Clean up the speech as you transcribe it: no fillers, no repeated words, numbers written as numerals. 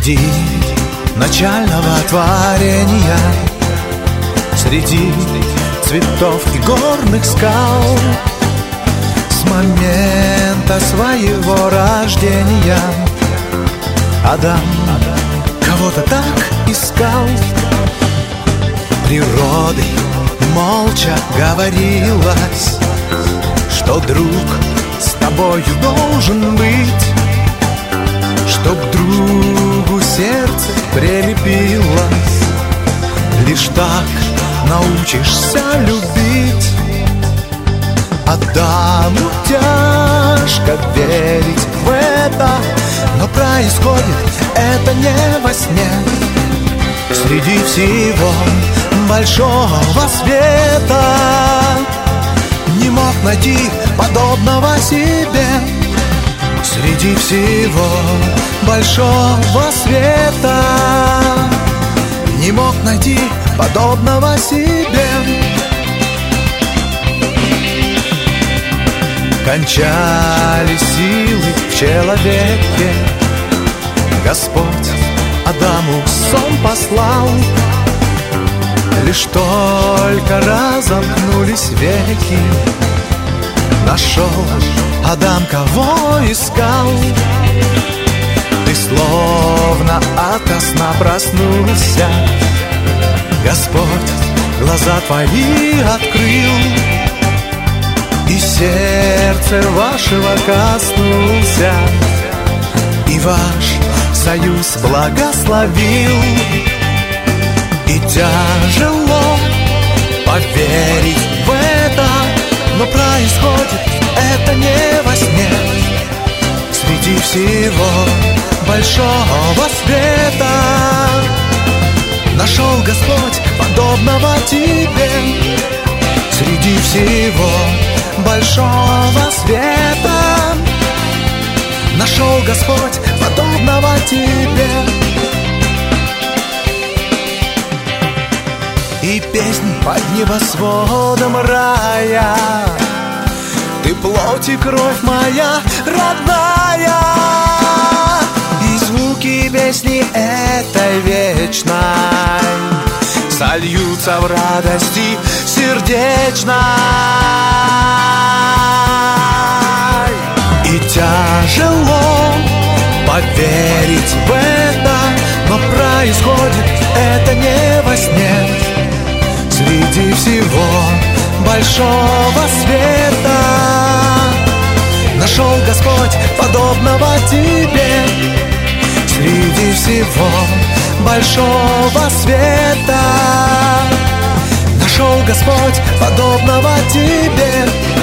Среди начального творения, среди цветов и горных скал, с момента своего рождения Адам кого-то так искал. Природой молча говорилось, что друг с тобою должен быть, чтоб к другу сердце прилепилось. Лишь так научишься любить. Адаму тяжко верить в это, но происходит это не во сне. Среди всего большого света не мог найти подобного себе. Среди всего большого света не мог найти подобного себе. Кончались силы в человеке, Господь Адаму сон послал. Лишь только разомкнулись веки, нашел Адам, кого искал. Ты словно ото сна проснулся, Господь глаза твои открыл и сердце вашего коснулся, и ваш союз благословил. И тяжело поверить в это, но происходит это не во сне. Среди всего большого света нашел Господь подобного тебе. Среди всего большого света нашел Господь подобного тебе. И песнь под небосводом рая, ты плоть и кровь моя родная. И звуки песни этой вечной сольются в радости сердечной. И тяжело поверить в это, но происходит это не во сне. Среди всего большого света нашел Господь подобного тебе. Среди всего большого света нашел Господь подобного тебе.